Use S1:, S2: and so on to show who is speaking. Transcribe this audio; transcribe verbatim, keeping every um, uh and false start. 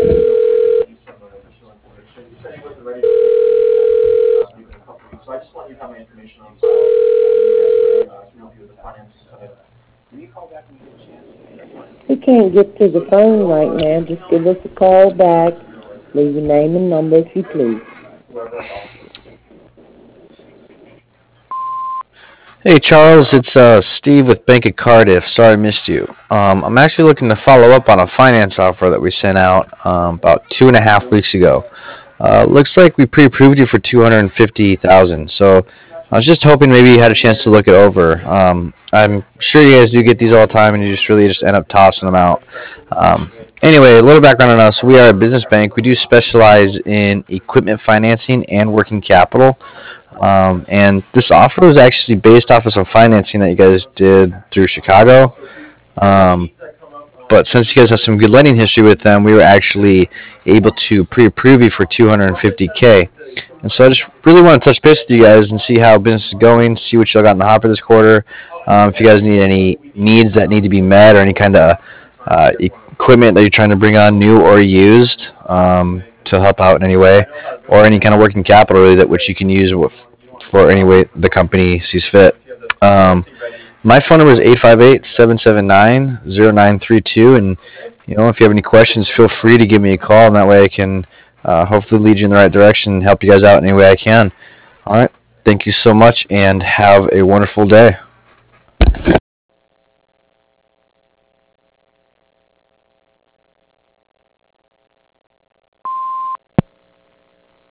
S1: He can't get to the phone right now. Just give us a call back. Leave your name and number if you please.
S2: Hey Charles, it's uh, Steve with Bank of Cardiff. Sorry I missed you. Um, I'm actually looking to follow up on a finance offer that we sent out um, about two and a half weeks ago. Uh, looks like we pre-approved you for two hundred fifty thousand dollars. So I was just hoping maybe you had a chance to look it over. Um, I'm sure you guys do get these all the time, and you just really just end up tossing them out. Um, anyway, a little background on us. We are a business bank. We do specialize in equipment financing and working capital. Um, and this offer was actually based off of some financing that you guys did through Chicago. Um, but since you guys have some good lending history with them, we were actually able to pre-approve you for two hundred fifty k. And so I just really want to touch base with you guys and see how business is going, see what y'all got in the hopper this quarter. Um, if you guys need any needs that need to be met or any kind of uh, equipment that you're trying to bring on, new or used, um, to help out in any way, or any kind of working capital really that which you can use for any way the company sees fit. Um, my phone number is eight five eight, seven seven nine, zero nine three two, and you know if you have any questions, feel free to give me a call, and that way I can uh, hopefully lead you in the right direction and help you guys out in any way I can. All right, thank you so much, and have a wonderful day.